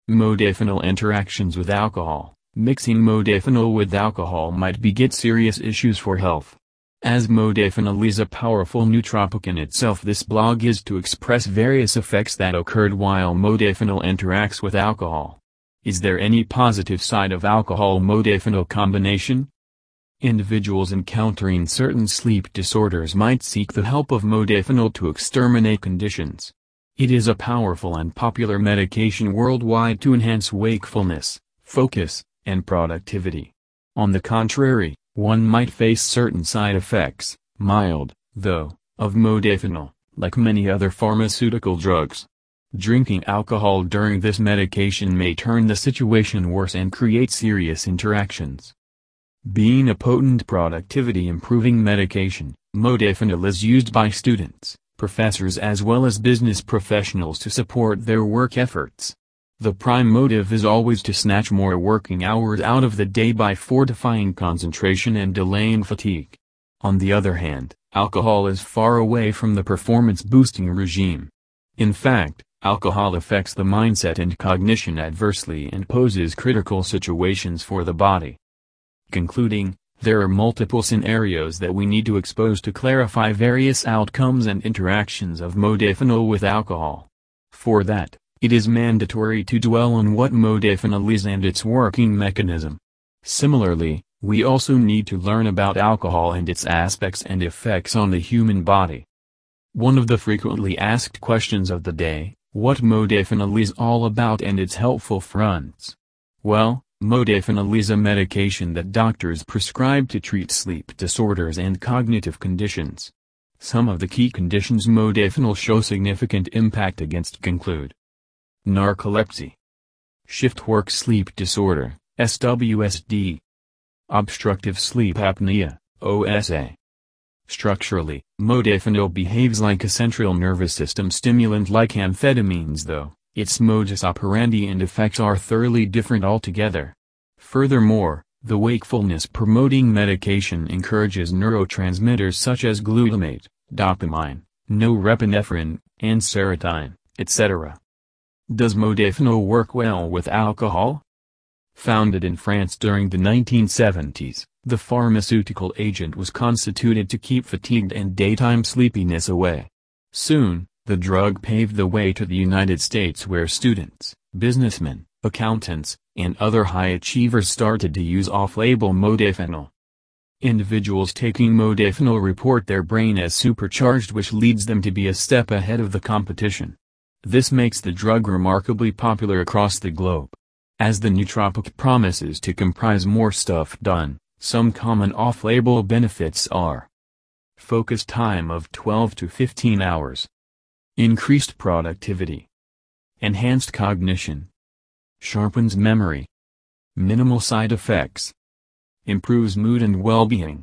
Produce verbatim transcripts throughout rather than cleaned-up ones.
Modafinil interactions with alcohol. Mixing modafinil with alcohol might beget serious issues for health. As modafinil is a powerful nootropic in itself, this blog is to express various effects that occurred while modafinil interacts with alcohol. Is there any positive side of alcohol-modafinil combination? Individuals encountering certain sleep disorders might seek the help of modafinil to exterminate conditions. It is a powerful and popular medication worldwide to enhance wakefulness, focus, and productivity. On the contrary, one might face certain side effects, mild, though, of modafinil, like many other pharmaceutical drugs. Drinking alcohol during this medication may turn the situation worse and create serious interactions. Being a potent productivity-improving medication, modafinil is used by students, professors as well as business professionals to support their work efforts. The prime motive is always to snatch more working hours out of the day by fortifying concentration and delaying fatigue. On the other hand, alcohol is far away from the performance-boosting regime. In fact, alcohol affects the mindset and cognition adversely and poses critical situations for the body. Concluding, there are multiple scenarios that we need to expose to clarify various outcomes and interactions of modafinil with alcohol. For that, it is mandatory to dwell on what modafinil is and its working mechanism. Similarly, we also need to learn about alcohol and its aspects and effects on the human body. One of the frequently asked questions of the day: what modafinil is all about and its helpful fronts. Well, modafinil is a medication that doctors prescribe to treat sleep disorders and cognitive conditions. Some of the key conditions modafinil show significant impact against include narcolepsy, shift work sleep disorder, S W S D, obstructive sleep apnea, O S A. Structurally, modafinil behaves like a central nervous system stimulant like amphetamines, though its modus operandi and effects are thoroughly different altogether. Furthermore, the wakefulness-promoting medication encourages neurotransmitters such as glutamate, dopamine, norepinephrine, and serotonin, et cetera. Does modafinil work well with alcohol? Founded in France during the nineteen seventies, the pharmaceutical agent was constituted to keep fatigue and daytime sleepiness away. Soon, the drug paved the way to the United States, where students, businessmen, accountants, and other high achievers started to use off-label modafinil. Individuals taking modafinil report their brain as supercharged, which leads them to be a step ahead of the competition. This makes the drug remarkably popular across the globe. As the nootropic promises to comprise more stuff done, some common off-label benefits are: focus time of twelve to fifteen hours, increased productivity, enhanced cognition, sharpens memory, minimal side effects, improves mood and well-being.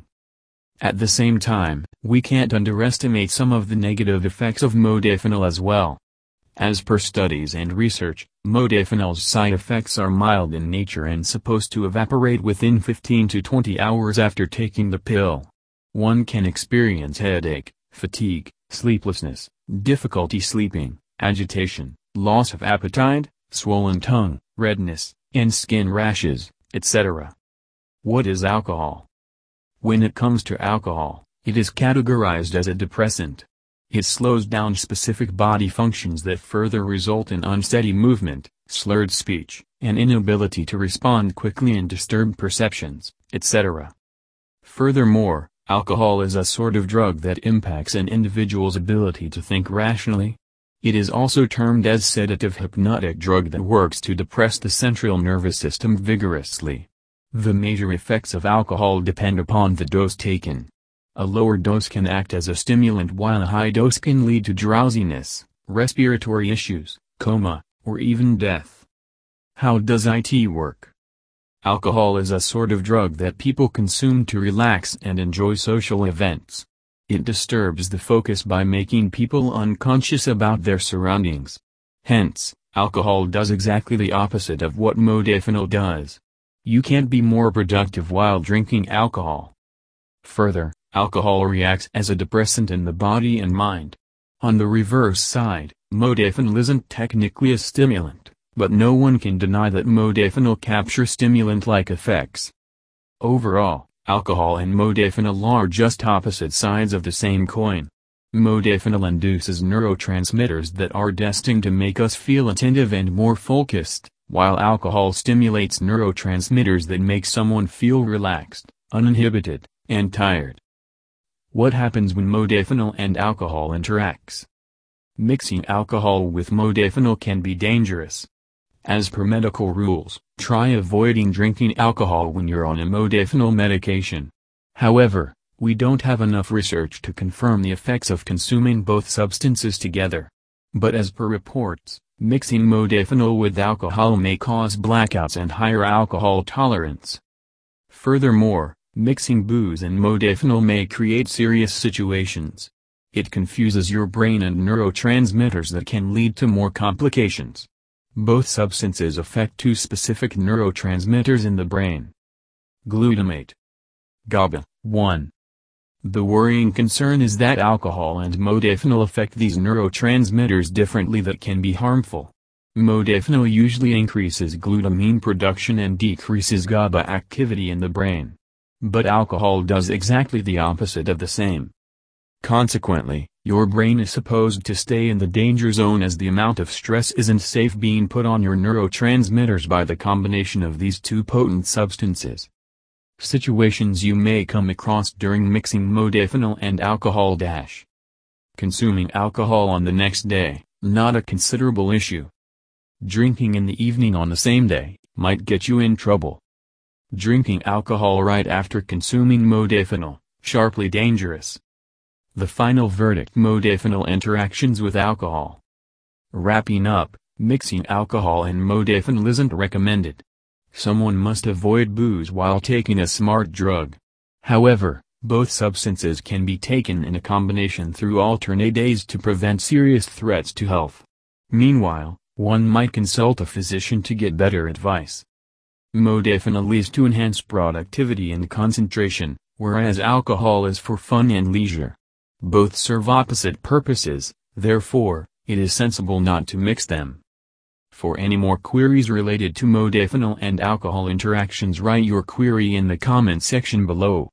At the same time, we can't underestimate some of the negative effects of modafinil as well. As per studies and research, modafinil's side effects are mild in nature and supposed to evaporate within fifteen to twenty hours after taking the pill. One can experience headache, fatigue, sleeplessness, difficulty sleeping, agitation, loss of appetite, swollen tongue, redness, and skin rashes, et cetera. What is alcohol? When it comes to alcohol, it is categorized as a depressant. It slows down specific body functions that further result in unsteady movement, slurred speech, an inability to respond quickly and disturbed perceptions, et cetera. Furthermore, alcohol is a sort of drug that impacts an individual's ability to think rationally. It is also termed as sedative hypnotic drug that works to depress the central nervous system vigorously. The major effects of alcohol depend upon the dose taken. A lower dose can act as a stimulant while a high dose can lead to drowsiness, respiratory issues, coma, or even death. How does it work? Alcohol is a sort of drug that people consume to relax and enjoy social events. It disturbs the focus by making people unconscious about their surroundings. Hence, alcohol does exactly the opposite of what modafinil does. You can't be more productive while drinking alcohol. Further, alcohol reacts as a depressant in the body and mind. On the reverse side, modafinil isn't technically a stimulant, but no one can deny that modafinil capture stimulant-like effects. Overall, alcohol and modafinil are just opposite sides of the same coin. Modafinil induces neurotransmitters that are destined to make us feel attentive and more focused, while alcohol stimulates neurotransmitters that make someone feel relaxed, uninhibited, and tired. What happens when modafinil and alcohol interacts? Mixing alcohol with modafinil can be dangerous. As per medical rules, try avoiding drinking alcohol when you're on a modafinil medication. However, we don't have enough research to confirm the effects of consuming both substances together. But as per reports, mixing modafinil with alcohol may cause blackouts and higher alcohol tolerance. Furthermore, mixing booze and modafinil may create serious situations. It confuses your brain and neurotransmitters that can lead to more complications. Both substances affect two specific neurotransmitters in the brain. Glutamate. GABA. one. The worrying concern is that alcohol and modafinil affect these neurotransmitters differently that can be harmful. Modafinil usually increases glutamine production and decreases GABA activity in the brain. But alcohol does exactly the opposite of the same. Consequently, your brain is supposed to stay in the danger zone as the amount of stress isn't safe being put on your neurotransmitters by the combination of these two potent substances. Situations you may come across during mixing modafinil and alcohol dash. Consuming alcohol on the next day, not a considerable issue. Drinking in the evening on the same day, might get you in trouble. Drinking alcohol right after consuming modafinil, sharply dangerous. The final verdict: modafinil interactions with alcohol. Wrapping up, mixing alcohol and modafinil isn't recommended. Someone must avoid booze while taking a smart drug. However, both substances can be taken in a combination through alternate days to prevent serious threats to health. Meanwhile, one might consult a physician to get better advice. Modafinil is to enhance productivity and concentration, whereas alcohol is for fun and leisure. Both serve opposite purposes, therefore, it is sensible not to mix them. For any more queries related to modafinil and alcohol interactions, write your query in the comment section below.